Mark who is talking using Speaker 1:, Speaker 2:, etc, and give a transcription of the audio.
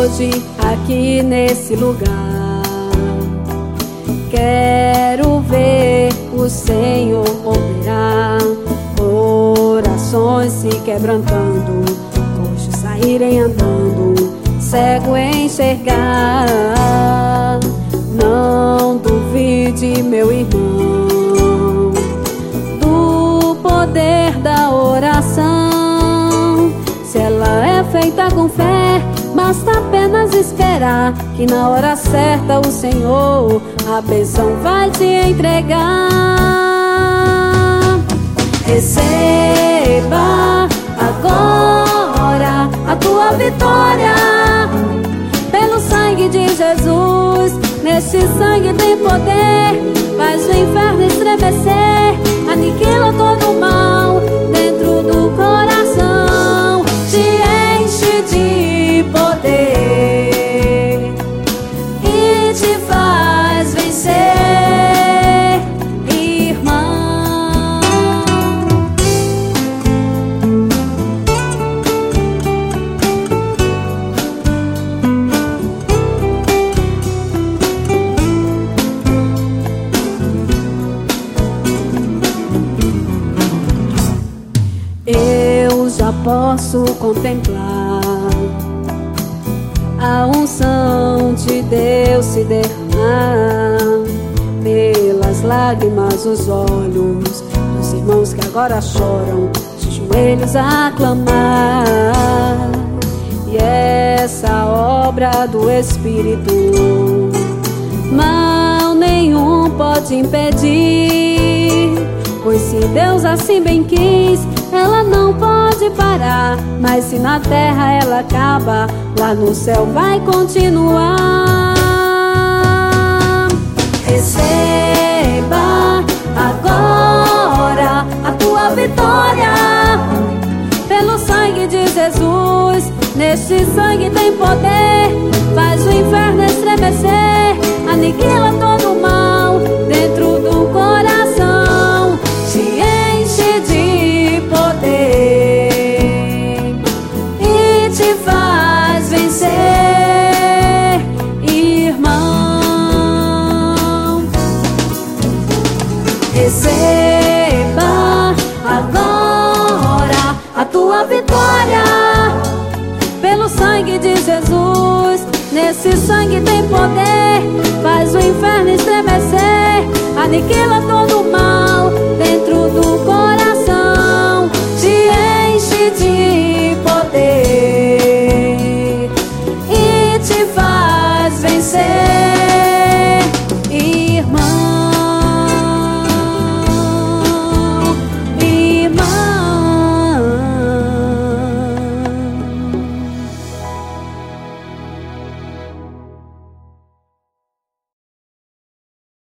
Speaker 1: hoje aqui nesse lugar. Quero ver o Senhor operar, corações se quebrantando, coxos saírem andando, cego enxergar. Não duvide, meu irmão, do poder da oração. Se ela é feita com fé, basta apenas esperar, que na hora certa o Senhor a bênção vai te entregar. Receba agora a tua vitória, pelo sangue de Jesus. Nesse sangue tem poder, faz o inferno estremecer, aniquila todo o mal dentro do coração, te enche de poder e te faz vencer, irmão. Eu já posso contemplar a unção de Deus se derramar pelas lágrimas dos olhos dos irmãos que agora choram, de joelhos a clamar. E essa obra do Espírito mal nenhum pode impedir, pois se Deus assim bem quis, ela não pode parar. Mas se na terra ela acaba, lá no céu vai continuar. Receba agora a tua vitória, pelo sangue de Jesus. Neste sangue tem poder, faz o inferno estremecer, aniquila todo o mal dentro do coração, te enche de poder e te faz vencer, irmão. Receba agora a tua vitória, pelo sangue de Jesus. Nesse sangue tem poder, faz o inferno estremecer, aniquila